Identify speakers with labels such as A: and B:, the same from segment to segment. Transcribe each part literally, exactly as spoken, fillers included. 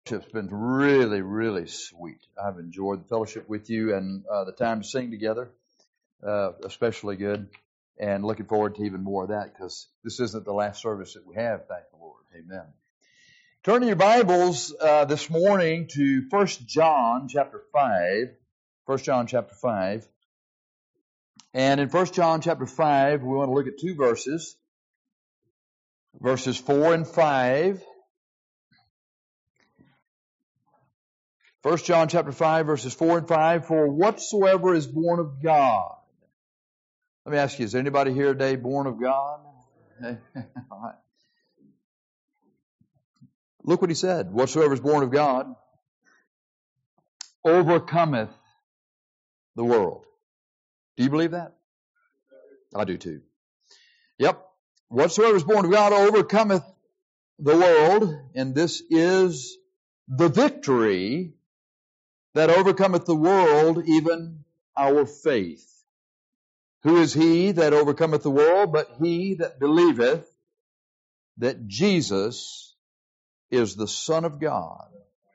A: It's been really, really sweet. I've enjoyed the fellowship with you and uh, the time to sing together, uh, especially good. And looking forward to even more of that because this isn't the last service that we have, thank the Lord. Amen. Turn in your Bibles uh, this morning to First John chapter five. First John chapter five. And in First John chapter five, we want to look at two verses. Verses four and five. First John chapter five, verses four and five, for whatsoever is born of God. Let me ask you, is anybody here today born of God? All right. Look what he said. Whatsoever is born of God overcometh the world. Do you believe that? I do too. Yep. Whatsoever is born of God overcometh the world, and this is the victory that overcometh the world, even our faith. Who is he that overcometh the world, but he that believeth that Jesus is the Son of God?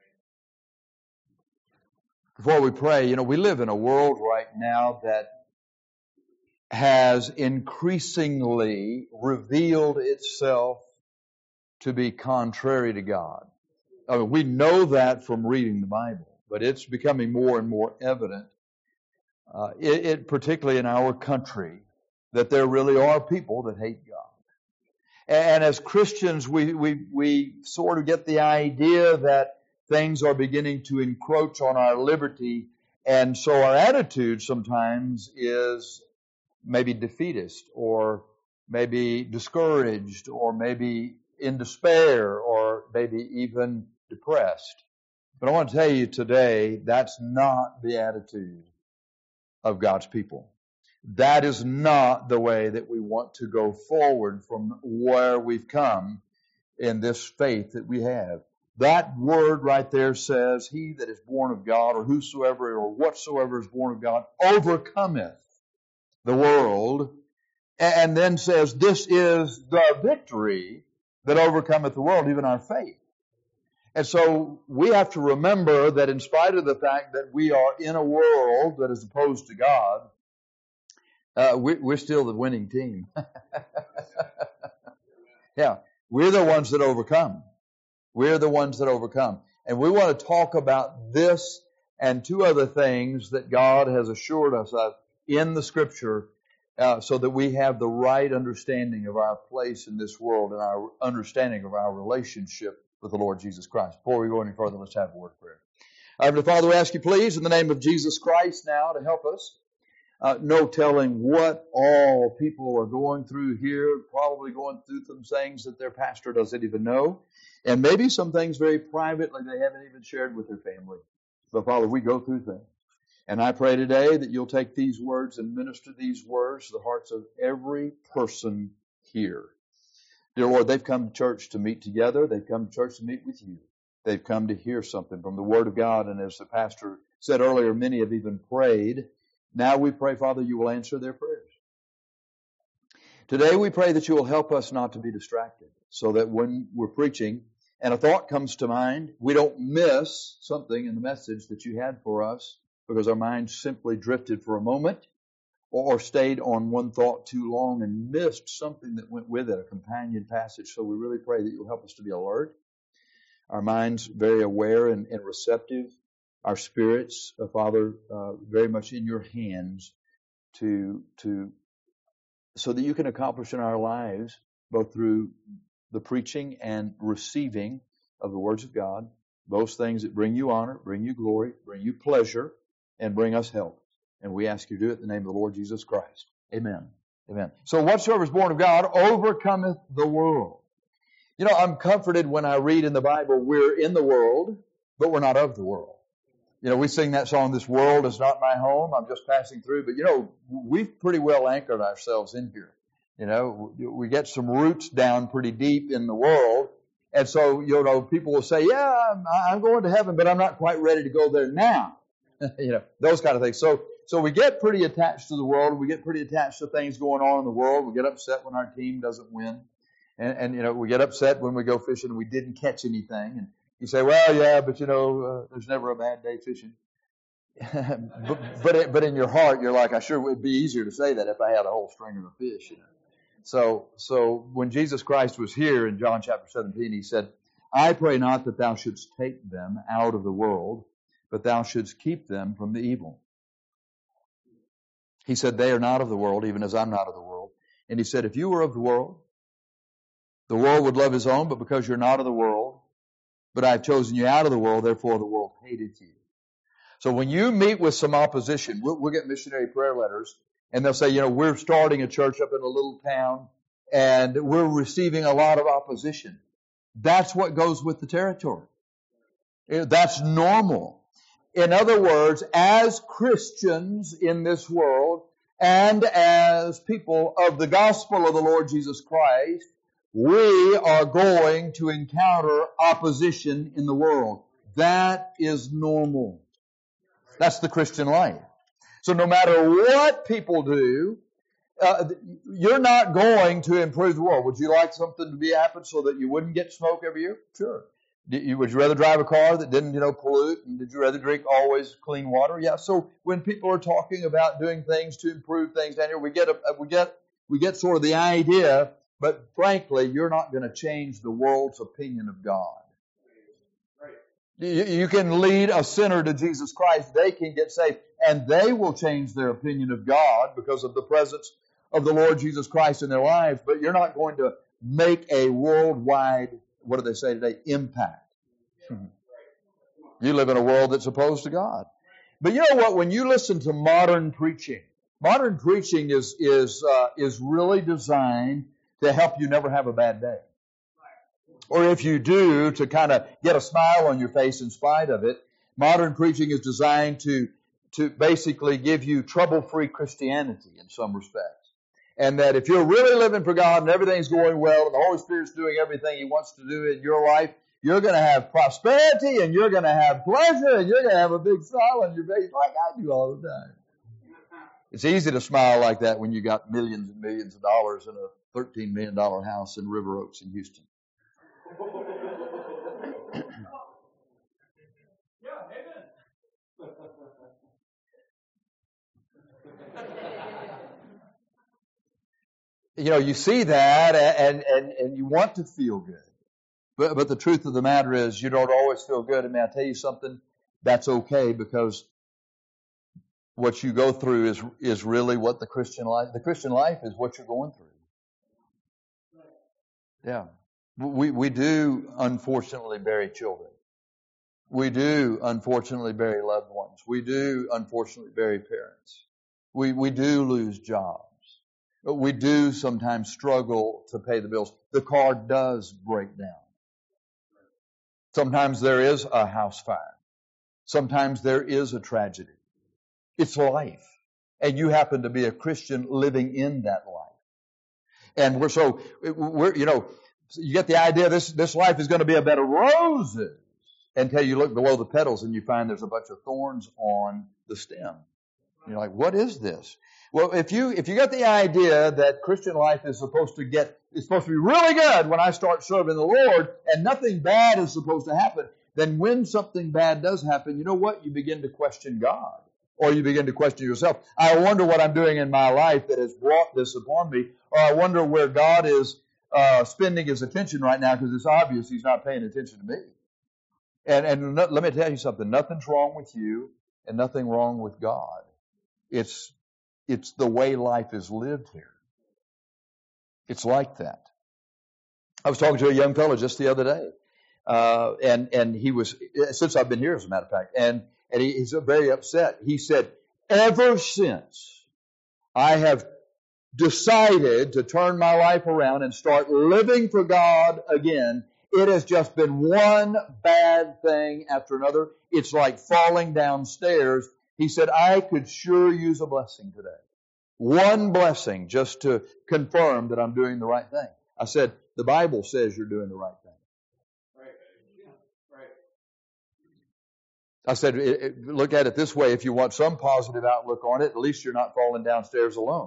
A: Before we pray, you know, we live in a world right now that has increasingly revealed itself to be contrary to God. I mean, we know that from reading the Bible. But it's becoming more and more evident, uh, it, it particularly in our country, that there really are people that hate God. And, and as Christians, we, we we sort of get the idea that things are beginning to encroach on our liberty, and so our attitude sometimes is maybe defeatist, or maybe discouraged, or maybe in despair, or maybe even depressed. But I want to tell you today, that's not the attitude of God's people. That is not the way that we want to go forward from where we've come in this faith that we have. That word right there says, he that is born of God, or whosoever or whatsoever is born of God, overcometh the world. And then says, this is the victory that overcometh the world, even our faith. And so we have to remember that in spite of the fact that we are in a world that is opposed to God, uh, we, we're still the winning team. Yeah, we're the ones that overcome. We're the ones that overcome. And we want to talk about this and two other things that God has assured us of in the Scripture uh, so that we have the right understanding of our place in this world and our understanding of our relationship with the Lord Jesus Christ. Before we go any further, let's have a word of prayer. Heavenly Father, we ask you please in the name of Jesus Christ now to help us. Uh, no telling what all people are going through here, probably going through some things that their pastor doesn't even know, and maybe some things very privately they haven't even shared with their family. But Father, we go through things. And I pray today that you'll take these words and minister these words to the hearts of every person here. Dear Lord, they've come to church to meet together. They've come to church to meet with you. They've come to hear something from the Word of God. And as the pastor said earlier, many have even prayed. Now we pray, Father, you will answer their prayers. Today we pray that you will help us not to be distracted so that when we're preaching and a thought comes to mind, we don't miss something in the message that you had for us because our minds simply drifted for a moment, or stayed on one thought too long and missed something that went with it, a companion passage. So we really pray that you'll help us to be alert, our minds very aware and, and receptive, our spirits, uh, Father, uh, very much in your hands to to so that you can accomplish in our lives, both through the preaching and receiving of the words of God, those things that bring you honor, bring you glory, bring you pleasure, and bring us help. And we ask you to do it in the name of the Lord Jesus Christ. Amen. Amen. So whatsoever is born of God overcometh the world. You know, I'm comforted when I read in the Bible, we're in the world, but we're not of the world. You know, we sing that song, this world is not my home, I'm just passing through. But, you know, we've pretty well anchored ourselves in here. You know, we get some roots down pretty deep in the world. And so, you know, people will say, yeah, I'm, I'm going to heaven, but I'm not quite ready to go there now. You know, those kind of things. So, So we get pretty attached to the world. We get pretty attached to things going on in the world. We get upset when our team doesn't win. And, and you know, we get upset when we go fishing and we didn't catch anything. And, You say, well, yeah, but you know, uh, there's never a bad day fishing. but but, it, but in your heart, you're like, I sure would be easier to say that if I had a whole string of fish. You know? So so when Jesus Christ was here in John chapter seventeen, he said, I pray not that thou shouldst take them out of the world, but thou shouldst keep them from the evil. He said, they are not of the world, even as I'm not of the world. And he said, if you were of the world, the world would love his own, but because you're not of the world, but I've chosen you out of the world, therefore the world hated you. So when you meet with some opposition, we'll, we'll get missionary prayer letters, and they'll say, you know, we're starting a church up in a little town, and we're receiving a lot of opposition. That's what goes with the territory. That's normal. In other words, as Christians in this world, and as people of the gospel of the Lord Jesus Christ, we are going to encounter opposition in the world. That is normal. That's the Christian life. So no matter what people do, uh, you're not going to improve the world. Would you like something to be happen so that you wouldn't get smoke every year? Sure. Did you, would you rather drive a car that didn't, you know, pollute? And did you rather drink always clean water? Yeah. So when people are talking about doing things to improve things down here, we get a, we get we get sort of the idea. But frankly, you're not going to change the world's opinion of God. You, you can lead a sinner to Jesus Christ. They can get saved, and they will change their opinion of God because of the presence of the Lord Jesus Christ in their lives. But you're not going to make a worldwide, what do they say today, impact. You live in a world that's opposed to God. But you know what? When you listen to modern preaching, modern preaching is is uh, is really designed to help you never have a bad day. Or if you do, to kind of get a smile on your face in spite of it. Modern preaching is designed to to basically give you trouble-free Christianity in some respects. And that if you're really living for God and everything's going well and the Holy Spirit's doing everything He wants to do in your life, you're going to have prosperity and you're going to have pleasure and you're going to have a big smile on your face like I do all the time. It's easy to smile like that when you got millions and millions of dollars in a thirteen million dollars house in River Oaks in Houston. You know, you see that and, and, and you want to feel good. But, but the truth of the matter is you don't always feel good. And may I tell you something? That's okay, because what you go through is is really what the Christian life, the Christian life is what you're going through. Yeah. We, we do unfortunately bury children. We do unfortunately bury loved ones. We do unfortunately bury parents. We, we do lose jobs. We do sometimes struggle to pay the bills. The car does break down. Sometimes there is a house fire. Sometimes there is a tragedy. It's life. And you happen to be a Christian living in that life. And we're so, we're, you know, you get the idea this, this life is going to be a bed of roses until you look below the petals and you find there's a bunch of thorns on the stem. You're like, what is this? Well, if you, if you get the idea that Christian life is supposed to get, is supposed to be really good when I start serving the Lord and nothing bad is supposed to happen, then when something bad does happen, you know what? You begin to question God. Or you begin to question yourself. I wonder what I'm doing in my life that has brought this upon me. Or I wonder where God is uh, spending His attention right now, because it's obvious He's not paying attention to me. And, and no, let me tell you something. Nothing's wrong with you and nothing wrong with God. It's, it's the way life is lived here. It's like that. I was talking to a young fellow just the other day. Uh, and, and he was, since I've been here, as a matter of fact, and And he, he's very upset. He said, ever since I have decided to turn my life around and start living for God again, it has just been one bad thing after another. It's like falling downstairs. He said, I could sure use a blessing today. One blessing just to confirm that I'm doing the right thing. I said, the Bible says you're doing the right thing. I said, it, it, look at it this way. If you want some positive outlook on it, at least you're not falling downstairs alone.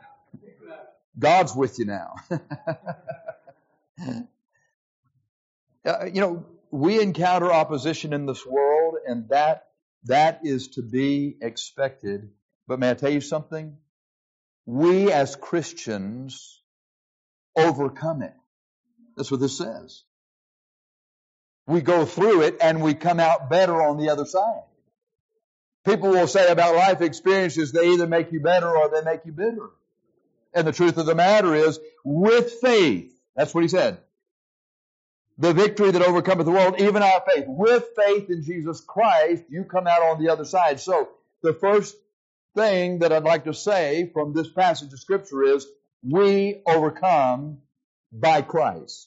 A: God's with you now. Uh, you know, we encounter opposition in this world, and that that is to be expected. But may I tell you something? We as Christians overcome it. That's what this says. We go through it and we come out better on the other side. People will say about life experiences, they either make you better or they make you bitter. And the truth of the matter is, with faith, that's what he said, the victory that overcometh the world, even our faith. With faith in Jesus Christ, you come out on the other side. So the first thing that I'd like to say from this passage of Scripture is, we overcome by Christ.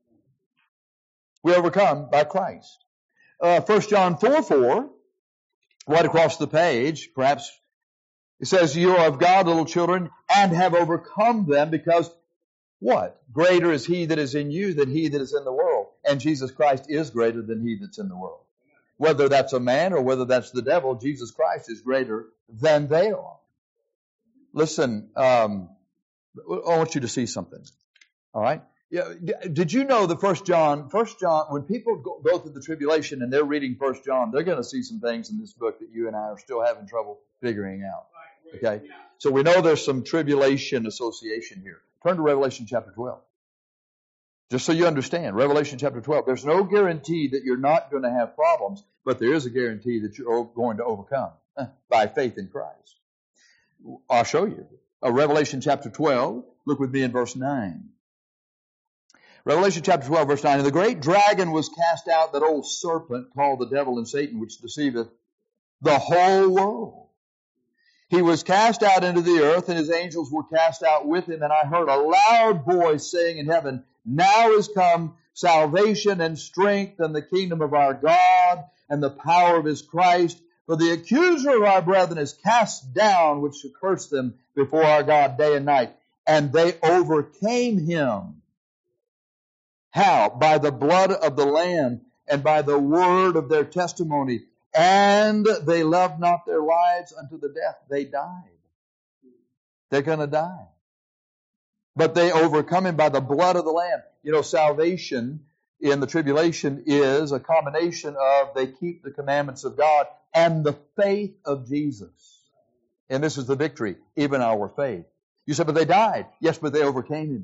A: We overcome by Christ. Uh, First John four four, right across the page, perhaps it says, you are of God, little children, and have overcome them, because what? Greater is he that is in you than he that is in the world. And Jesus Christ is greater than he that's in the world. Whether that's a man or whether that's the devil, Jesus Christ is greater than they are. Listen, um, I want you to see something. All right? Yeah, did you know the First John, First John, when people go, go through the tribulation and they're reading First John, they're going to see some things in this book that you and I are still having trouble figuring out. Okay? So we know there's some tribulation association here. Turn to Revelation chapter twelve. Just so you understand, Revelation chapter twelve, there's no guarantee that you're not going to have problems, but there is a guarantee that you're going to overcome by faith in Christ. I'll show you. Uh, Revelation chapter twelve, look with me in verse nine. Revelation chapter twelve, verse nine, and the great dragon was cast out, that old serpent called the devil and Satan, which deceiveth the whole world. He was cast out into the earth, and his angels were cast out with him. And I heard a loud voice saying in heaven, now is come salvation and strength and the kingdom of our God and the power of his Christ. For the accuser of our brethren is cast down, which should curse them before our God day and night. And they overcame him. How? By the blood of the Lamb and by the word of their testimony. And they loved not their lives unto the death. They died. They're going to die. But they overcome him by the blood of the Lamb. You know, salvation in the tribulation is a combination of they keep the commandments of God and the faith of Jesus. And this is the victory, even our faith. You say, but they died. Yes, but they overcame him.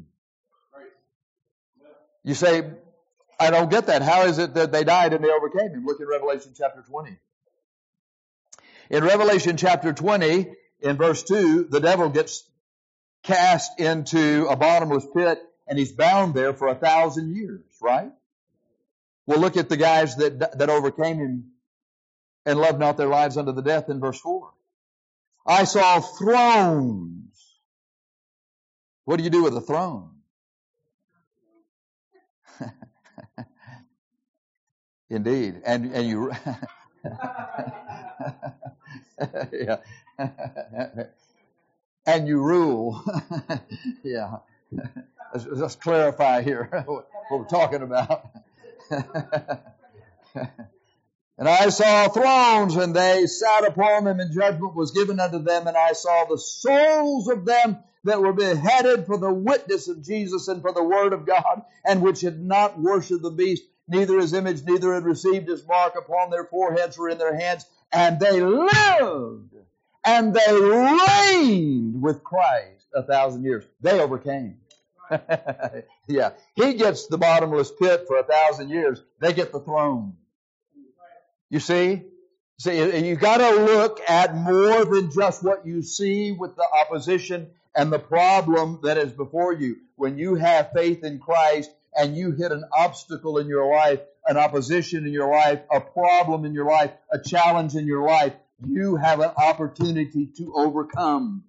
A: You say, I don't get that. How is it that they died and they overcame him? Look in Revelation chapter twenty. In Revelation chapter twenty, in verse two, the devil gets cast into a bottomless pit and he's bound there for a thousand years, right? Well, look at the guys that, that overcame him and loved not their lives unto the death in verse four. I saw thrones. What do you do with a throne? Indeed. And and you yeah. And you rule. Yeah. Let's, let's clarify here what we're talking about. And I saw thrones, and they sat upon them, and judgment was given unto them. And I saw the souls of them that were beheaded for the witness of Jesus and for the word of God, and which had not worshipped the beast, neither his image, neither had received his mark upon their foreheads or in their hands. And they lived, and they reigned with Christ a thousand years. They overcame. Yeah, he gets the bottomless pit for a thousand years. They get the throne. You see? See, you got to look at more than just what you see with the opposition and the problem that is before you. When you have faith in Christ and you hit an obstacle in your life, an opposition in your life, a problem in your life, a challenge in your life, you have an opportunity to overcome.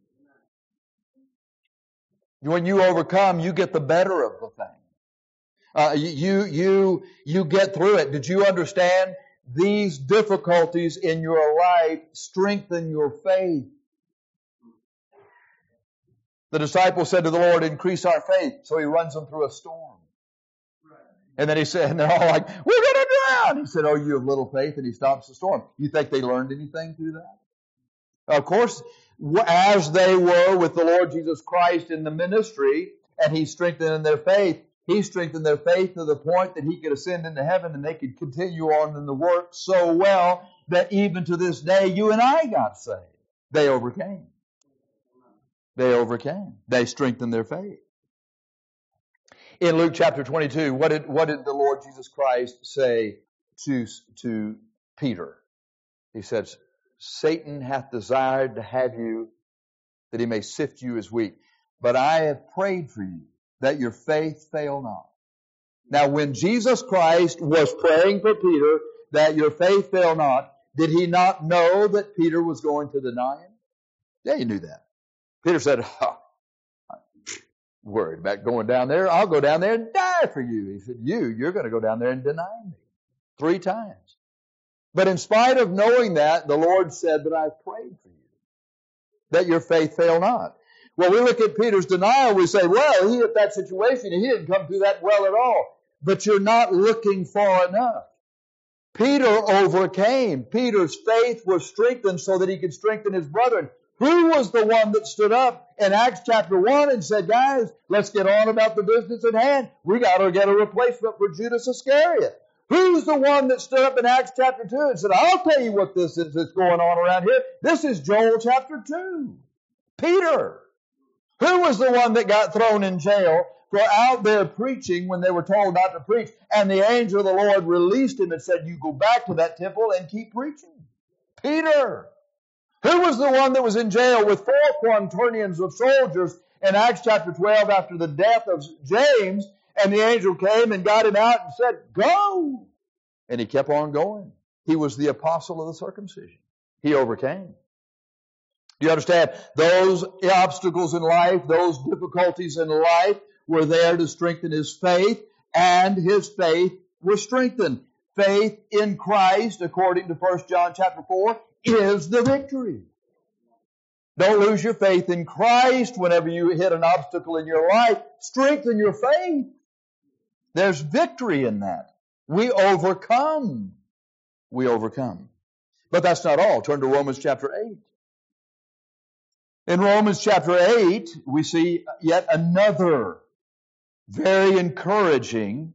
A: When you overcome, you get the better of the thing. Uh, you, you, you get through it. Did you understand? These difficulties in your life strengthen your faith. The disciples said to the Lord, increase our faith. So he runs them through a storm. And then he said, and they're all like, we're going to drown. He said, oh, you have little faith, and he stops the storm. You think they learned anything through that? Of course, as they were with the Lord Jesus Christ in the ministry, and he strengthened their faith, He strengthened their faith to the point that he could ascend into heaven and they could continue on in the work so well that even to this day, you and I got saved. They overcame. They overcame. They strengthened their faith. In Luke chapter twenty-two, what did, what did the Lord Jesus Christ say to, to Peter? He said, Satan hath desired to have you, that he may sift you as wheat. But I have prayed for you, that your faith fail not. Now, when Jesus Christ was praying for Peter, that your faith fail not, did he not know that Peter was going to deny him? Yeah, he knew that. Peter said, oh, I'm worried about going down there. I'll go down there and die for you. He said, you, you're going to go down there and deny me three times. But in spite of knowing that, the Lord said that I've prayed for you, that your faith fail not. Well, we look at Peter's denial, we say, well, he at that situation, he didn't come through that well at all. But you're not looking far enough. Peter overcame. Peter's faith was strengthened so that he could strengthen his brethren. Who was the one that stood up in Acts chapter one and said, guys, let's get on about the business at hand. We got to get a replacement for Judas Iscariot. Who's the one that stood up in Acts chapter two and said, I'll tell you what this is that's going on around here. This is Joel chapter two. Peter. Who was the one that got thrown in jail for out there preaching when they were told not to preach? And the angel of the Lord released him and said, you go back to that temple and keep preaching. Peter. Who was the one that was in jail with four quaternions of soldiers in Acts chapter twelve after the death of James? And the angel came and got him out and said, go. And he kept on going. He was the apostle of the circumcision. He overcame. Do you understand? Those obstacles in life, those difficulties in life were there to strengthen his faith, and his faith was strengthened. Faith in Christ, according to First John chapter four, is the victory. Don't lose your faith in Christ whenever you hit an obstacle in your life. Strengthen your faith. There's victory in that. We overcome. We overcome. But that's not all. Turn to Romans chapter eight. In Romans chapter eight, we see yet another very encouraging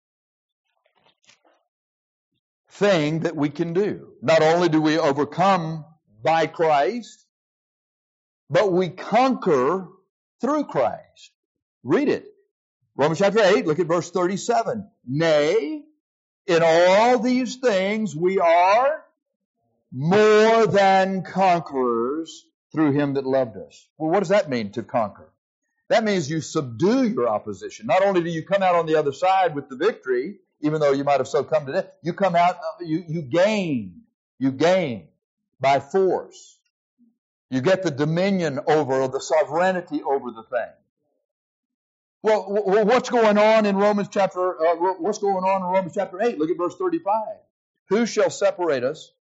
A: thing that we can do. Not only do we overcome by Christ, but we conquer through Christ. Read it. Romans chapter eight, look at verse thirty-seven. Nay, in all these things we are more than conquerors through him that loved us. Well, what does that mean, to conquer? That means you subdue your opposition. Not only do you come out on the other side with the victory, even though you might have so come to death, you come out, you, you gain. You gain by force. You get the dominion over, the sovereignty over the thing. Well, what's going on in Romans chapter, uh, what's going on in Romans chapter eight? Look at verse thirty-five. Who shall separate us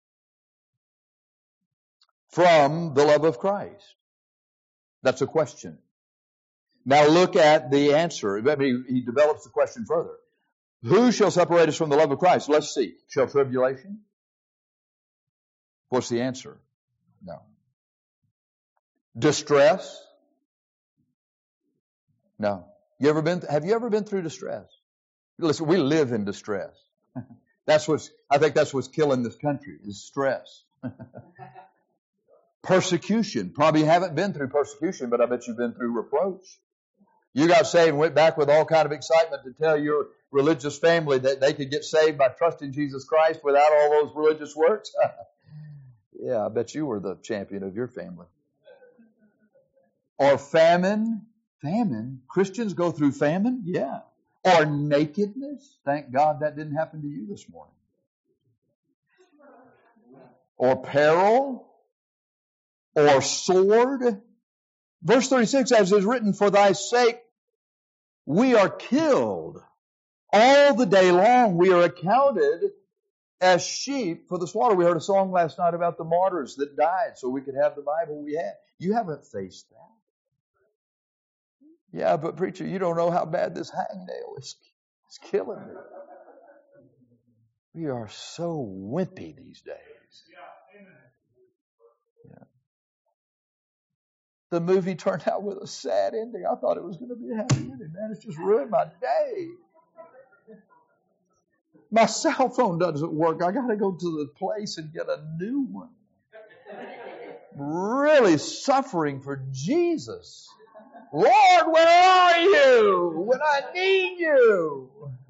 A: from the love of Christ? That's a question. Now look at the answer. I mean, he develops the question further. Who shall separate us from the love of Christ? Let's see. Shall tribulation? What's the answer? No. Distress? No. You ever been? Have you ever been through distress? Listen, we live in distress. That's what's. I think that's what's killing this country is stress. Persecution. Probably haven't been through persecution, but I bet you've been through reproach. You got saved and went back with all kind of excitement to tell your religious family that they could get saved by trusting Jesus Christ without all those religious works. Yeah, I bet you were the champion of your family. Or famine. Famine? Christians go through famine? Yeah. Or nakedness? Thank God that didn't happen to you this morning. Or peril? Or sword? Verse thirty-six, as is written, for thy sake we are killed. All the day long we are accounted as sheep for the slaughter. We heard a song last night about the martyrs that died so we could have the Bible we had. You haven't faced that. Yeah, but preacher, you don't know how bad this hangnail is. It's killing me. We are so wimpy these days. Yeah. the movie turned out with a sad ending. I thought it was going to be a happy ending. Man, it's just ruined my day. My cell phone doesn't work. I got to go to the place and get a new one. Really suffering for Jesus. Lord, where are you when I need you?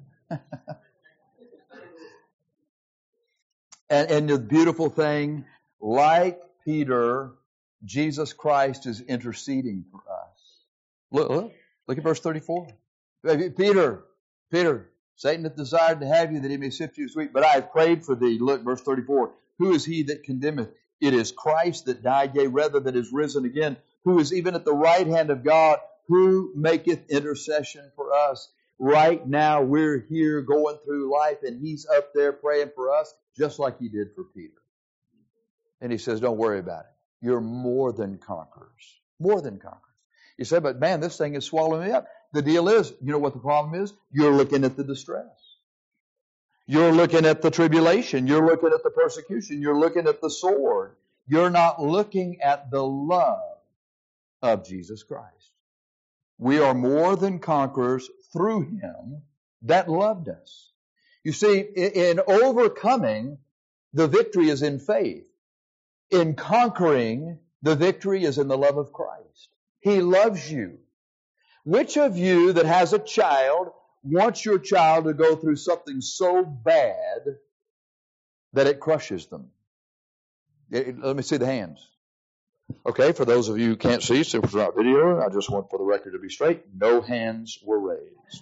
A: and, and the beautiful thing, like Peter, Jesus Christ is interceding for us. Look, look, look at verse thirty-four. Peter, Peter, Satan hath desired to have you that he may sift you as wheat, but I have prayed for thee. Look, verse thirty-four. Who is he that condemneth? It is Christ that died, yea, rather that is risen again, who is even at the right hand of God, who maketh intercession for us. Right now, we're here going through life, and he's up there praying for us, just like he did for Peter. And he says, don't worry about it. You're more than conquerors. More than conquerors. You say, but man, this thing is swallowing me up. The deal is, you know what the problem is? You're looking at the distress. You're looking at the tribulation. You're looking at the persecution. You're looking at the sword. You're not looking at the love of Jesus Christ. We are more than conquerors through him that loved us. You see, in overcoming, the victory is in faith. In conquering, the victory is in the love of Christ. He loves you. Which of you that has a child wants your child to go through something so bad that it crushes them? It, let me see the hands. Okay, for those of you who can't see, since it's not video, I just want for the record to be straight, no hands were raised.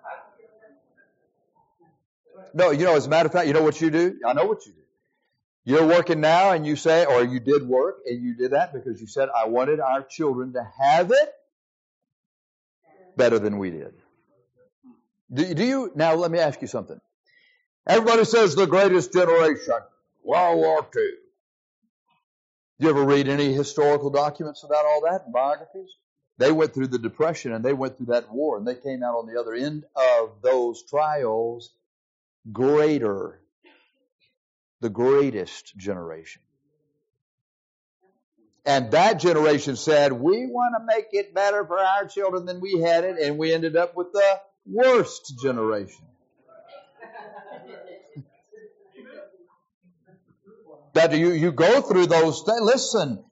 A: No, you know, as a matter of fact, you know what you do? I know what you do. You're working now and you say, or you did work and you did that because you said, I wanted our children to have it better than we did. Do, do you, now let me ask you something. Everybody says the greatest generation, World War Two. Do you ever read any historical documents about all that, biographies? They went through the Depression and they went through that war and they came out on the other end of those trials greater, the greatest generation. And that generation said, we want to make it better for our children than we had it, and we ended up with the worst generation. That you, you go through those things. Listen,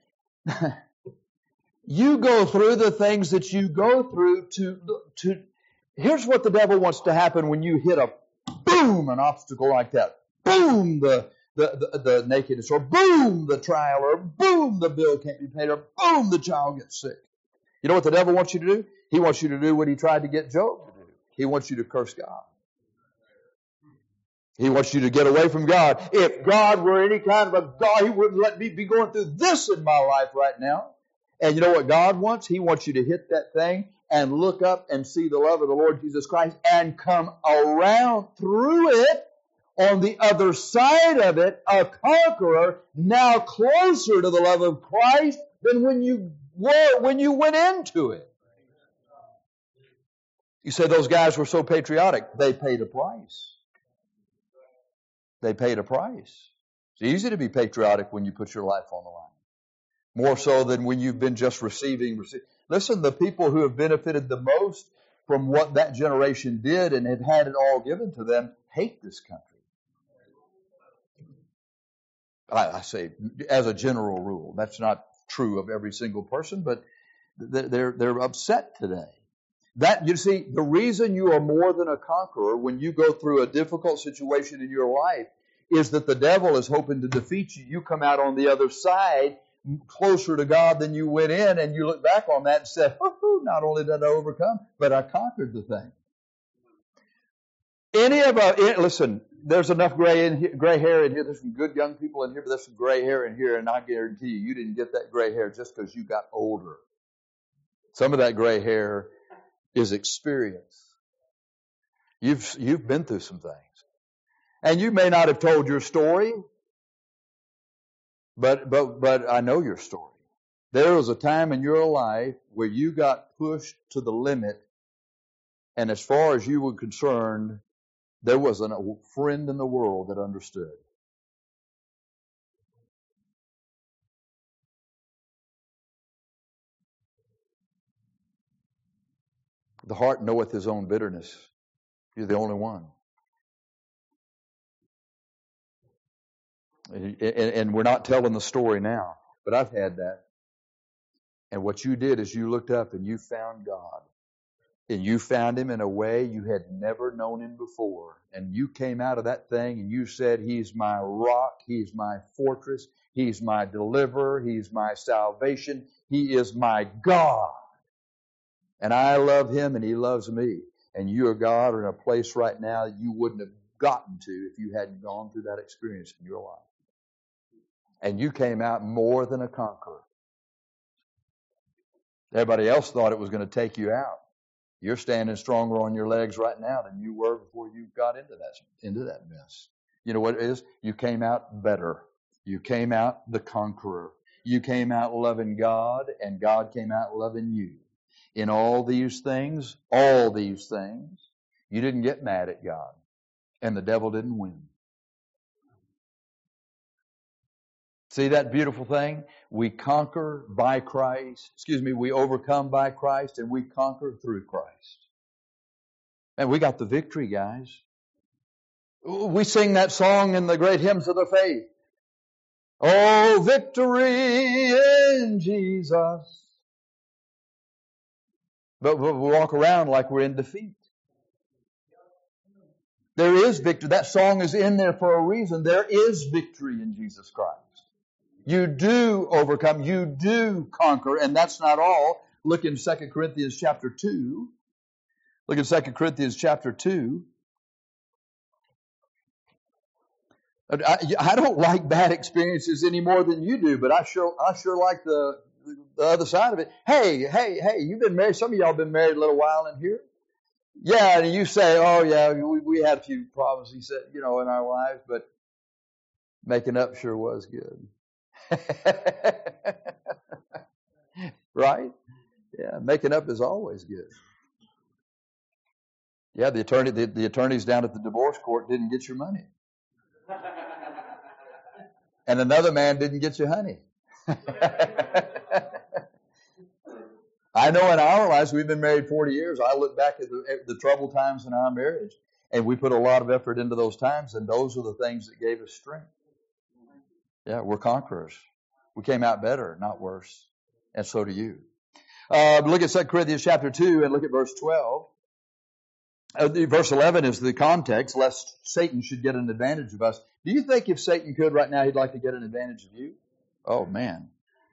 A: you go through the things that you go through to, to, here's what the devil wants to happen when you hit a boom, an obstacle like that. Boom, the, the, the, the nakedness, or boom, the trial, or boom, the bill can't be paid, or boom, the child gets sick. You know what the devil wants you to do? He wants you to do what he tried to get Job to do. He wants you to curse God. He wants you to get away from God. If God were any kind of a God, he wouldn't let me be going through this in my life right now. And you know what God wants? He wants you to hit that thing and look up and see the love of the Lord Jesus Christ and come around through it, on the other side of it, a conqueror, now closer to the love of Christ than when you were, when you went into it. You say those guys were so patriotic. They paid a price. They paid a price. It's easy to be patriotic when you put your life on the line. More so than when you've been just receiving. Receive. Listen, the people who have benefited the most from what that generation did and had had it all given to them hate this country. I, I say as a general rule. That's not true of every single person, but they're, they're upset today. That, you see, the reason you are more than a conqueror when you go through a difficult situation in your life is that the devil is hoping to defeat you. You come out on the other side closer to God than you went in, and you look back on that and say, oh, not only did I overcome, but I conquered the thing. Any of us, listen, there's enough gray in here, gray hair in here. There's some good young people in here, but there's some gray hair in here, and I guarantee you, you didn't get that gray hair just because you got older. Some of that gray hair is experience. You've, you've been through some things. And you may not have told your story, but, but, but I know your story. There was a time in your life where you got pushed to the limit, and as far as you were concerned, there wasn't a friend in the world that understood. The heart knoweth his own bitterness. You're the only one. And, and, and we're not telling the story now, but I've had that. And what you did is you looked up and you found God. And you found him in a way you had never known him before. And you came out of that thing and you said, he's my rock, he's my fortress, he's my deliverer, he's my salvation, he is my God. And I love him and he loves me. And you or God are in a place right now that you wouldn't have gotten to if you hadn't gone through that experience in your life. And you came out more than a conqueror. Everybody else thought it was going to take you out. You're standing stronger on your legs right now than you were before you got into that, into that mess. You know what it is? You came out better. You came out the conqueror. You came out loving God, and God came out loving you. In all these things, all these things, you didn't get mad at God, and the devil didn't win. See that beautiful thing? We conquer by Christ. Excuse me, we overcome by Christ, and we conquer through Christ. And we got the victory, guys. We sing that song in the great hymns of the faith. Oh, victory in Jesus. But we walk around like we're in defeat. There is victory. That song is in there for a reason. There is victory in Jesus Christ. You do overcome. You do conquer. And that's not all. Look in Second Corinthians chapter two. Look in Second Corinthians chapter two. I, I don't like bad experiences any more than you do, but I sure I sure like the, the other side of it. Hey, hey, hey, you've been married. Some of y'all been married a little while in here. Yeah, and you say, oh, yeah, we, we had a few problems, he said, you know, in our lives, but making up sure was good. Right? Yeah, making up is always good. Yeah, the attorney, the, the attorneys down at the divorce court didn't get your money. And another man didn't get your honey. I know in our lives, we've been married forty years. I look back at the, at the troubled times in our marriage, and we put a lot of effort into those times, and those are the things that gave us strength. Yeah, we're conquerors. We came out better, not worse. And so do you. Uh, look at Second Corinthians chapter two and look at verse twelve. Uh, verse eleven is the context, lest Satan should get an advantage of us. Do you think if Satan could right now, he'd like to get an advantage of you? Oh, man.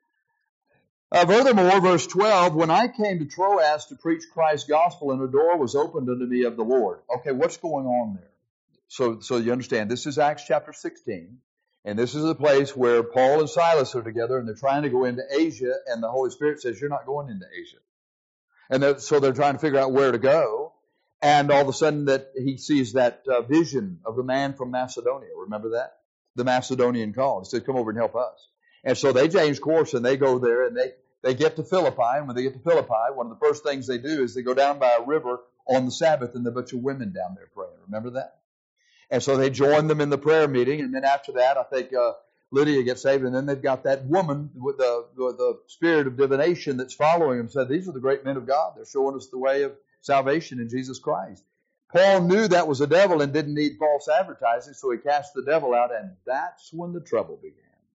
A: Uh, furthermore, verse twelve, when I came to Troas to preach Christ's gospel, and a door was opened unto me of the Lord. Okay, what's going on there? So, so you understand, this is Acts chapter sixteen, and this is the place where Paul and Silas are together, and they're trying to go into Asia, and the Holy Spirit says, you're not going into Asia. And they're, so they're trying to figure out where to go. And all of a sudden that he sees that uh, vision of the man from Macedonia. Remember that? The Macedonian call. He said, come over and help us. And so they change course and they go there and they, they get to Philippi. And when they get to Philippi, one of the first things they do is they go down by a river on the Sabbath and there are a bunch of women down there praying. Remember that? And so they join them in the prayer meeting. And then after that, I think uh, Lydia gets saved. And then they've got that woman with the, with the spirit of divination that's following them. Said, these are the great men of God. They're showing us the way of salvation in Jesus Christ. Paul knew that was a devil and didn't need false advertising, so he cast the devil out, and that's when the trouble began.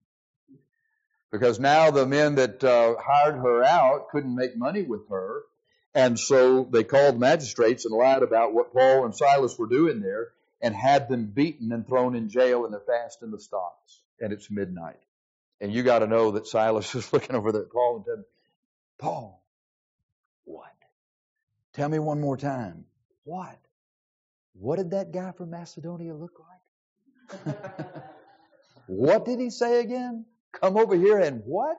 A: Because now the men that uh, hired her out couldn't make money with her, and so they called magistrates and lied about what Paul and Silas were doing there and had them beaten and thrown in jail, and they're fast in the stocks, and it's midnight. And you got to know that Silas is looking over there at Paul and telling, Paul, what? Tell me one more time. What? What did that guy from Macedonia look like? What did he say again? Come over here and what?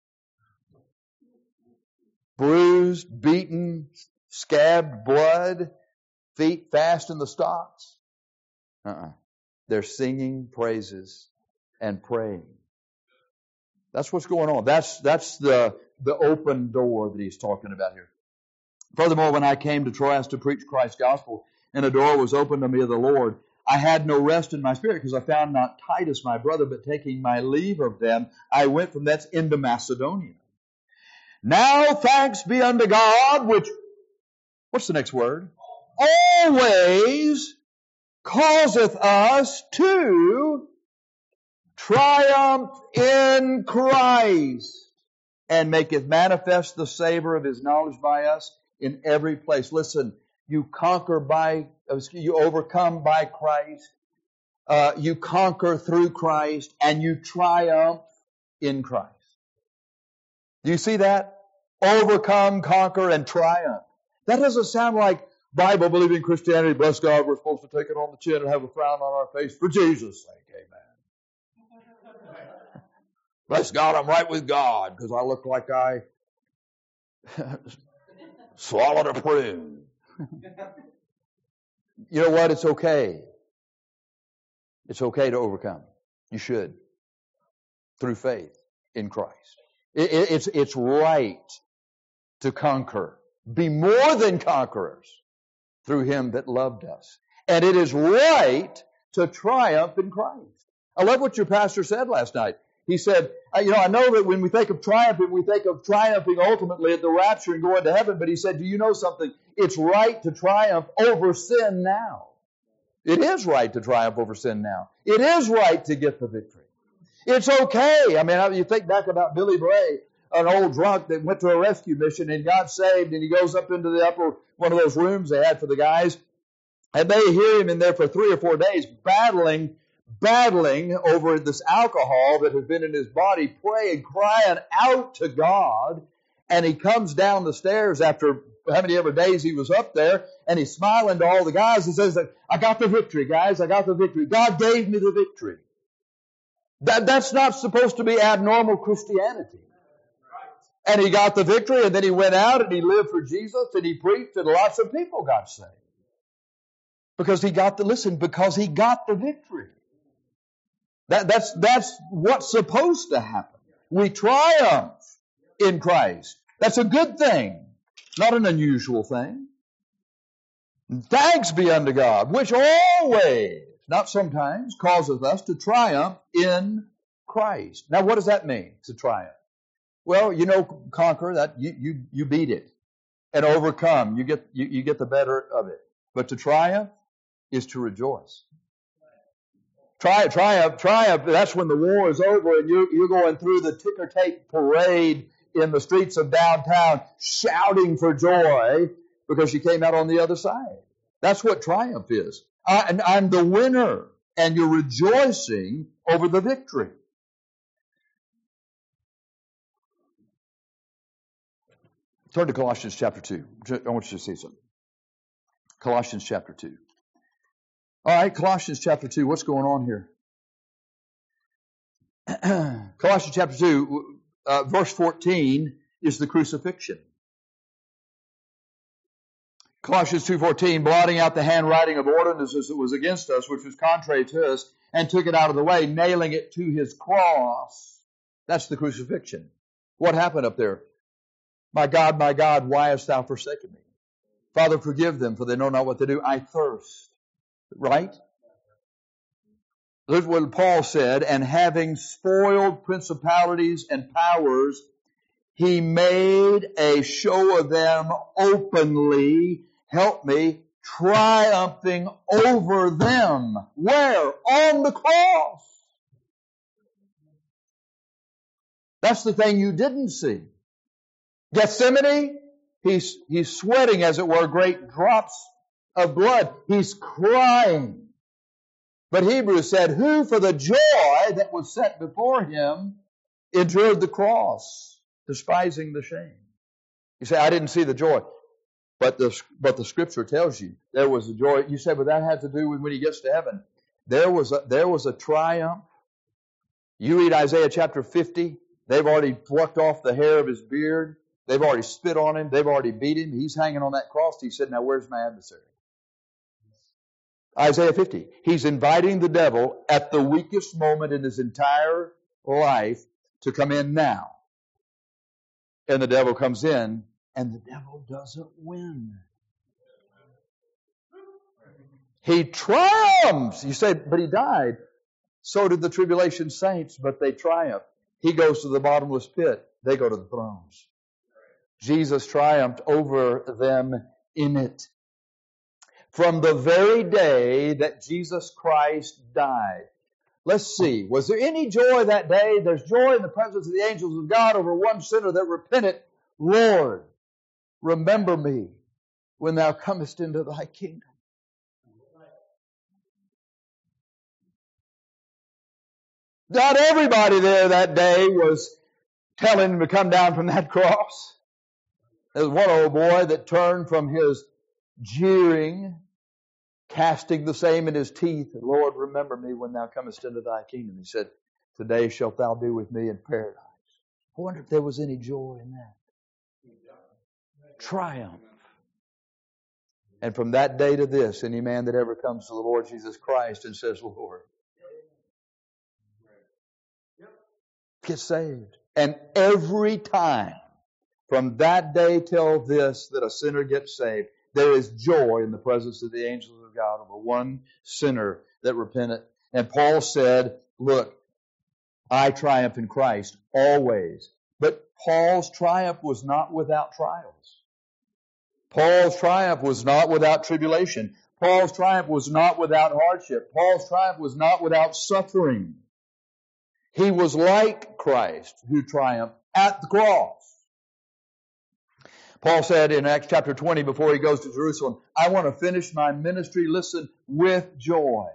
A: Bruised, beaten, scabbed, blood, feet fast in the stocks. Uh-uh. They're singing praises and praying. That's what's going on. That's that's the the open door that he's talking about here. Furthermore, when I came to Troas to preach Christ's gospel, and a door was opened to me of the Lord, I had no rest in my spirit, because I found not Titus my brother, but taking my leave of them, I went from thence into Macedonia. Now thanks be unto God, which What's the next word? Always causeth us to triumph in Christ, and maketh manifest the savor of his knowledge by us in every place. Listen, you conquer by, you overcome by Christ, uh, you conquer through Christ, and you triumph in Christ. Do you see that? Overcome, conquer, and triumph. That doesn't sound like Bible-believing Christianity. Bless God, we're supposed to take it on the chin and have a frown on our face for Jesus' sake. Amen. Bless God, I'm right with God because I look like I swallowed a prune. You know what? It's okay. It's okay to overcome. You should. Through faith in Christ. It, it, it's, it's right to conquer. Be more than conquerors through him that loved us. And it is right to triumph in Christ. I love what your pastor said last night. He said, you know, I know that when we think of triumphing, we think of triumphing ultimately at the rapture and going to heaven. But he said, do you know something? It's right to triumph over sin now. It is right to triumph over sin now. It is right to get the victory. It's okay. I mean, you think back about Billy Bray, an old drunk that went to a rescue mission and got saved, and he goes up into the upper, one of those rooms they had for the guys, and they hear him in there for three or four days battling, battling over this alcohol that had been in his body, praying, crying out to God, and he comes down the stairs after how many ever days he was up there, and he's smiling to all the guys and says, I got the victory, guys, I got the victory. God gave me the victory. That, that's not supposed to be abnormal Christianity. And he got the victory, and then he went out and he lived for Jesus, and he preached, and lots of people got saved. Because he got the, listen, because he got the victory. That, that's, that's what's supposed to happen. We triumph in Christ. That's a good thing, not an unusual thing. Thanks be unto God, which always, not sometimes, causes us to triumph in Christ. Now, what does that mean, to triumph? Well, you know, conquer, that you, you, you beat it. And overcome, you get, you, you get the better of it. But to triumph is to rejoice. Tri- triumph, triumph, that's when the war is over and you, you're going through the ticker tape parade in the streets of downtown shouting for joy because you came out on the other side. That's what triumph is. I, and I'm the winner, and you're rejoicing over the victory. Turn to Colossians chapter two. I want you to see something. Colossians chapter two. All right, Colossians chapter two. What's going on here? Colossians chapter two, uh, verse fourteen is the crucifixion. Colossians two fourteen, blotting out the handwriting of ordinances that was against us, which was contrary to us, and took it out of the way, nailing it to his cross. That's the crucifixion. What happened up there? My God, my God, why hast thou forsaken me? Father, forgive them, for they know not what they do. I thirst. Right? That's what Paul said. And having spoiled principalities and powers, he made a show of them openly. Help me, triumphing over them. Where? On the cross. That's the thing you didn't see. Gethsemane, he's, he's sweating, as it were, great drops of blood. He's crying. But Hebrews said, who for the joy that was set before him endured the cross, despising the shame. You say, I didn't see the joy. But the, but the scripture tells you there was a joy. You say, but that had to do with when he gets to heaven. There was a, there was a triumph. You read Isaiah chapter fifty. They've already plucked off the hair of his beard. They've already spit on him. They've already beat him. He's hanging on that cross. He said, now where's my adversary? Isaiah fifty. He's inviting the devil at the weakest moment in his entire life to come in now. And the devil comes in, and the devil doesn't win. He triumphs. You say, but he died. So did the tribulation saints, but they triumphed. He goes to the bottomless pit. They go to the thrones. Jesus triumphed over them in it. From the very day that Jesus Christ died. Let's see. Was there any joy that day? There's joy in the presence of the angels of God over one sinner that repented. Lord, remember me when thou comest into thy kingdom. Not everybody there that day was telling him to come down from that cross. There was one old boy that turned from his jeering, casting the same in his teeth. Lord, remember me when thou comest into thy kingdom. He said, today shalt thou be with me in paradise. I wonder if there was any joy in that. Triumph. And from that day to this, any man that ever comes to the Lord Jesus Christ and says, Lord, get saved. And every time from that day till this that a sinner gets saved, there is joy in the presence of the angels of God over one sinner that repented. And Paul said, look, I triumph in Christ always. But Paul's triumph was not without trials. Paul's triumph was not without tribulation. Paul's triumph was not without hardship. Paul's triumph was not without suffering. He was like Christ who triumphed at the cross. Paul said in Acts chapter twenty before he goes to Jerusalem, I want to finish my ministry, listen, with joy.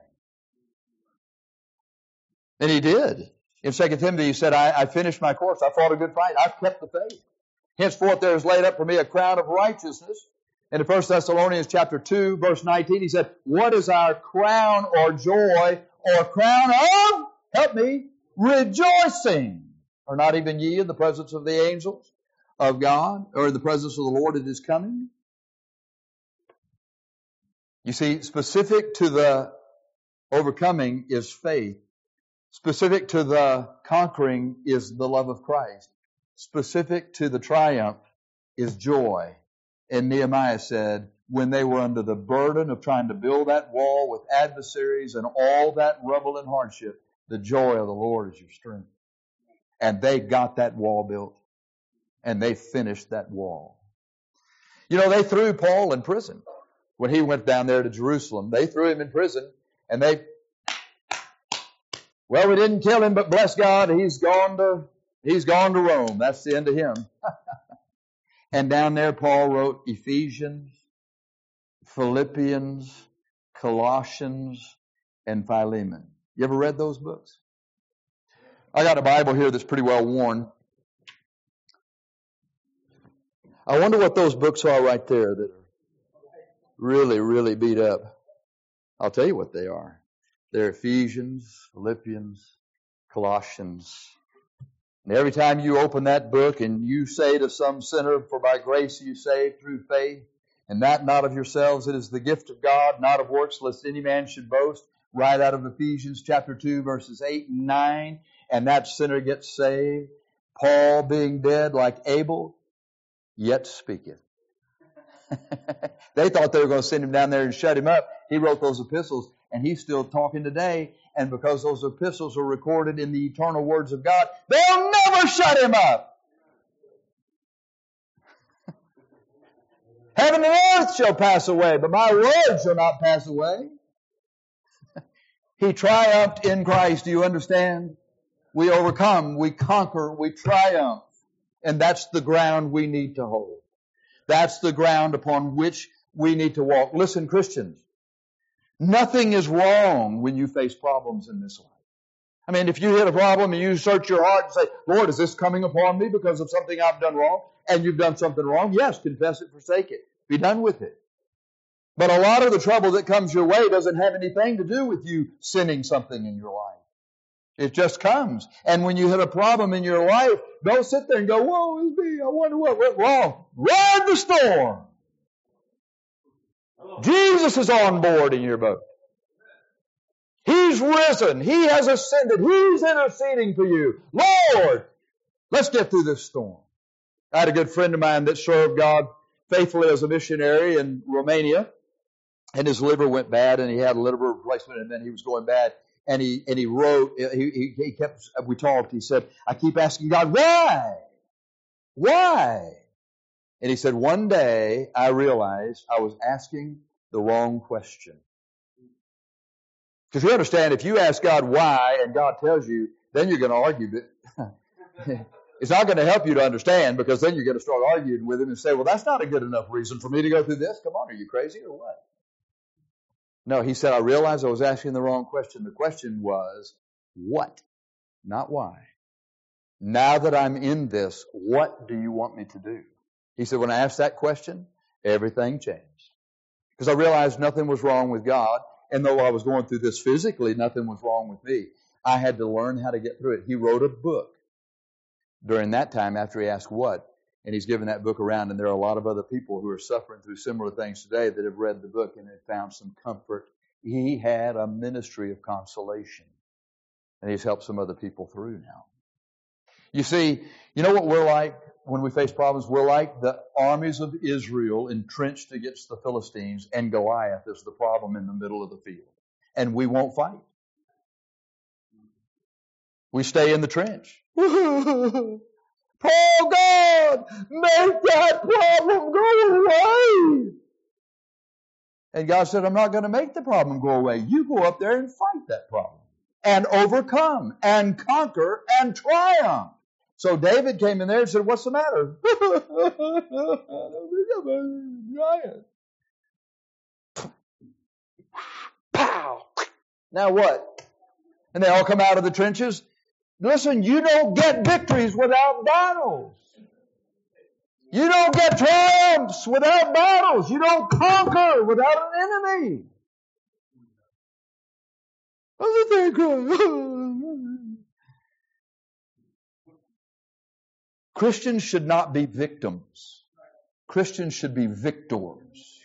A: And he did. In Second Timothy he said, I, I finished my course, I fought a good fight, I've kept the faith. Henceforth there is laid up for me a crown of righteousness. And in First Thessalonians chapter two, verse nineteen, he said, what is our crown or joy or crown of, help me, rejoicing? Are not even ye in the presence of the angels of God, or in the presence of the Lord at His coming? You see, specific to the overcoming is faith. Specific to the conquering is the love of Christ. Specific to the triumph is joy. And Nehemiah said, when they were under the burden of trying to build that wall with adversaries and all that rubble and hardship, the joy of the Lord is your strength. And they got that wall built. And they finished that wall. You know, they threw Paul in prison. When he went down there to Jerusalem, they threw him in prison. And they, well, we didn't kill him, but bless God, he's gone to, he's gone to Rome. That's the end of him. And down there, Paul wrote Ephesians, Philippians, Colossians, and Philemon. You ever read those books? I got a Bible here that's pretty well worn. I wonder what those books are right there that are really, really beat up. I'll tell you what they are. They're Ephesians, Philippians, Colossians. And every time you open that book and you say to some sinner, for by grace you saved through faith, and that not of yourselves, it is the gift of God, not of works, lest any man should boast, right out of Ephesians chapter two, verses eight and nine, and that sinner gets saved. Paul being dead like Abel, yet speaketh. They thought they were going to send him down there and shut him up. He wrote those epistles, and he's still talking today. And because those epistles are recorded in the eternal words of God, they'll never shut him up. Heaven and earth shall pass away, but my word shall not pass away. He triumphed in Christ. Do you understand? We overcome, we conquer, we triumph. And that's the ground we need to hold. That's the ground upon which we need to walk. Listen, Christians, nothing is wrong when you face problems in this life. I mean, if you hit a problem and you search your heart and say, Lord, is this coming upon me because of something I've done wrong? And you've done something wrong, yes, confess it, forsake it. Be done with it. But a lot of the trouble that comes your way doesn't have anything to do with you sinning something in your life. It just comes. And when you hit a problem in your life, don't sit there and go, woe is me, I wonder what went wrong. Ride the storm. Jesus is on board in your boat. He's risen. He has ascended. He's interceding for you. Lord, let's get through this storm. I had a good friend of mine that served God faithfully as a missionary in Romania, and his liver went bad, and he had a liver replacement, and then he was going bad. And he and he wrote, he, he, he kept, we talked, he said, I keep asking God, why? Why? And he said, one day I realized I was asking the wrong question. Because you understand, if you ask God why and God tells you, then you're going to argue. But it's not going to help you to understand, because then you're going to start arguing with him and say, well, that's not a good enough reason for me to go through this. Come on, are you crazy or what? No, he said, I realized I was asking the wrong question. The question was, what? Not why. Now that I'm in this, what do you want me to do? He said, when I asked that question, everything changed. Because I realized nothing was wrong with God. And though I was going through this physically, nothing was wrong with me. I had to learn how to get through it. He wrote a book during that time after he asked what. And he's given that book around. And there are a lot of other people who are suffering through similar things today that have read the book and have found some comfort. He had a ministry of consolation. And he's helped some other people through now. You see, you know what we're like when we face problems? We're like the armies of Israel entrenched against the Philistines, and Goliath is the problem in the middle of the field. And we won't fight. We stay in the trench. Oh God, make that problem go away. And God said, I'm not going to make the problem go away. You go up there and fight that problem and overcome and conquer and triumph. So David came in there and said, what's the matter? Giant. Pow! Now what? And they all come out of the trenches. Listen, you don't get victories without battles. You don't get triumphs without battles. You don't conquer without an enemy. Wasn't that good? Christians should not be victims. Christians should be victors.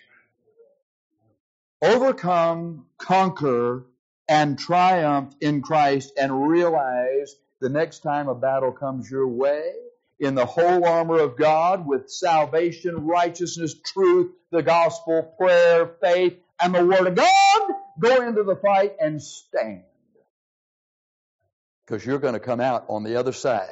A: Overcome, conquer, and triumph in Christ, and realize the next time a battle comes your way, in the whole armor of God with salvation, righteousness, truth, the gospel, prayer, faith, and the word of God, go into the fight and stand. Because you're going to come out on the other side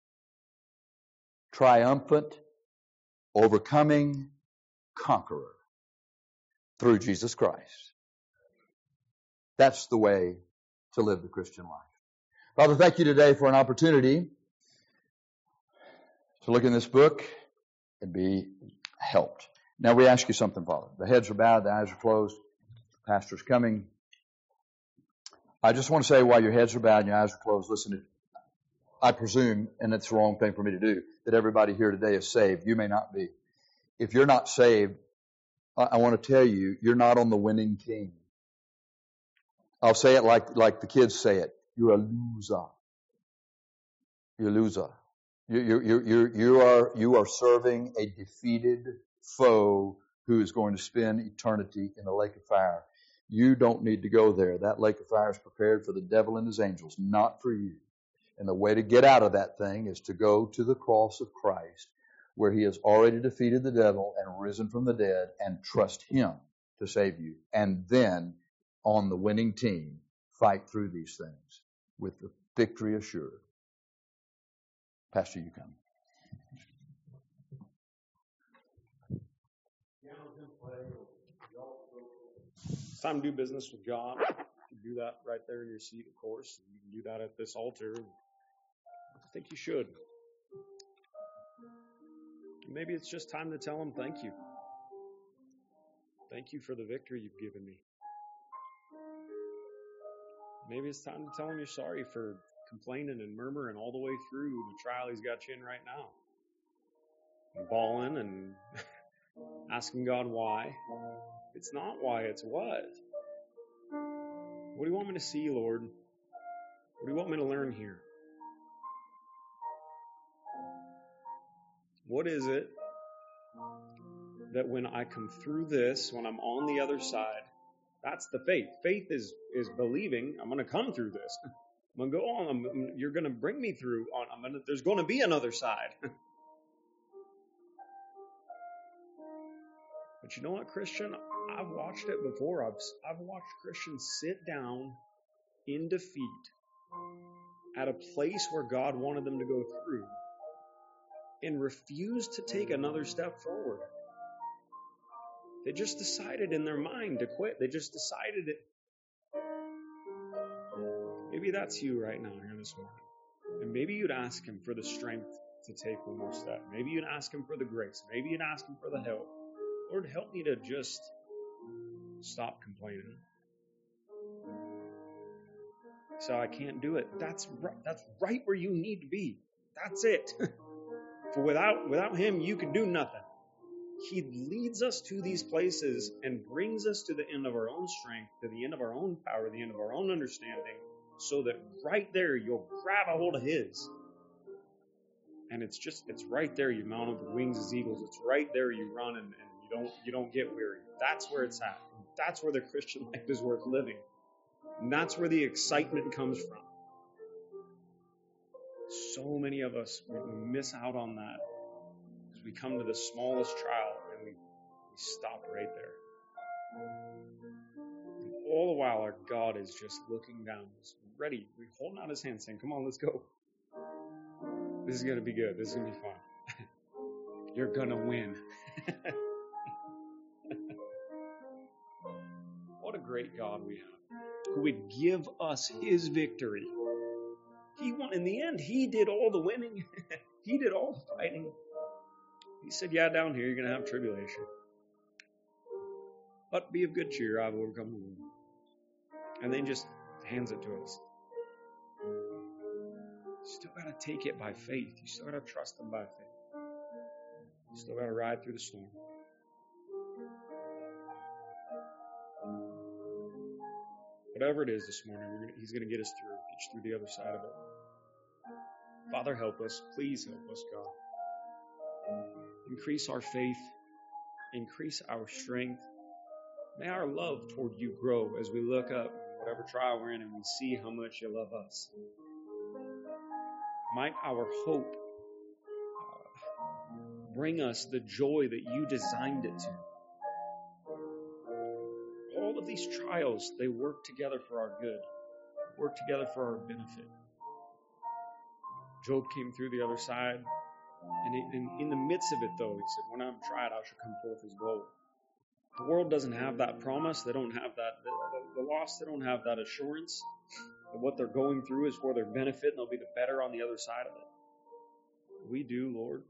A: triumphant, overcoming, conqueror through Jesus Christ. That's the way to live the Christian life. Father, thank you today for an opportunity to look in this book and be helped. Now we ask you something, Father. The heads are bowed, the eyes are closed. The pastor's coming. I just want to say, while your heads are bowed and your eyes are closed, listen, I presume, and it's the wrong thing for me to do, that everybody here today is saved. You may not be. If you're not saved, I, I want to tell you, you're not on the winning team. I'll say it like, like the kids say it. You're a loser. You're a loser. You, you, you, you, you, are, you are serving a defeated foe who is going to spend eternity in the lake of fire. You don't need to go there. That lake of fire is prepared for the devil and his angels, not for you. And the way to get out of that thing is to go to the cross of Christ, where he has already defeated the devil and risen from the dead, and trust him to save you. And then, on the winning team, fight through these things with the victory assured. Pastor, you come.
B: It's time to do business with God. You can do that right there in your seat, of course. You can do that at this altar. I think you should. Maybe it's just time to tell him thank you. Thank you for the victory you've given me. Maybe it's time to tell him you're sorry for complaining and murmuring all the way through the trial he's got you in right now. And bawling and asking God why. It's not why, it's what. What do you want me to see, Lord? What do you want me to learn here? What is it that when I come through this, when I'm on the other side, that's the faith. Faith is is believing I'm going to come through this. I'm going to go on. I'm, you're going to bring me through. On. I'm going to, there's going to be another side. But you know what, Christian? I've watched it before. I've I've watched Christians sit down in defeat at a place where God wanted them to go through. and refused to take another step forward. They just decided in their mind to quit. They just decided it. Maybe that's you right now here this morning. And maybe you'd ask him for the strength to take one more step. Maybe you'd ask him for the grace. Maybe you'd ask him for the help. Lord, help me to just stop complaining. So I can't do it. That's right, that's right where you need to be. That's it. For without, without him, you can do nothing. He leads us to these places and brings us to the end of our own strength, to the end of our own power, the end of our own understanding, so that right there you'll grab a hold of his. And it's just, it's right there you mount up with wings as eagles. It's right there you run and, and you don't you don't get weary. That's where it's at. That's where the Christian life is worth living. And that's where the excitement comes from. So many of us, we miss out on that. Because we come to the smallest trial and we, we stop right there. And all the while our God is just looking down, just ready. We're holding out his hand saying, come on, let's go. This is going to be good. This is going to be fun. You're going to win. What a great God we have, who would give us his victory. He won in the end. He did all the winning. He did all the fighting. He said, yeah, down here you're going to have tribulation. But be of good cheer. I've overcome the world. And then just hands it to us. You still got to take it by faith. You still got to trust him by faith. You still got to ride through the storm. Whatever it is this morning, we're gonna, he's going to get us through, get you through the other side of it. Father, help us. Please help us, God. Increase our faith. Increase our strength. May our love toward you grow as we look up whatever trial we're in and we see how much you love us. Might our hope uh, bring us the joy that you designed it to. All of these trials, they work together for our good, work together for our benefit. Job came through the other side, and in, in the midst of it, though, he said, when I'm tried, I shall come forth as gold. The world doesn't have that promise. They don't have that. The, the, the lost, they don't have that assurance that what they're going through is for their benefit, and they'll be the better on the other side of it. We do, Lord.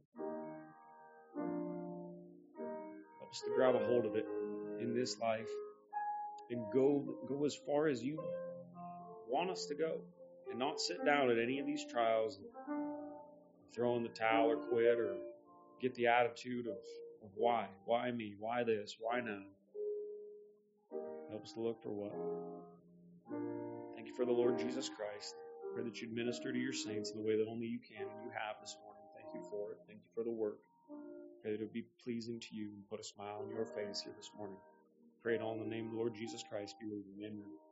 B: Help us to grab a hold of it in this life and go, go as far as you want us to go, and not sit down at any of these trials and throw in the towel or quit or get the attitude of, of why, why me, why this, why now. Help us to look for what. Thank you for the Lord Jesus Christ. Pray that you'd minister to your saints in the way that only you can and you have this morning. Thank you for it. Thank you for the work. Pray that it would be pleasing to you and put a smile on your face here this morning. Pray it all in the name of the Lord Jesus Christ. Be with you. Amen.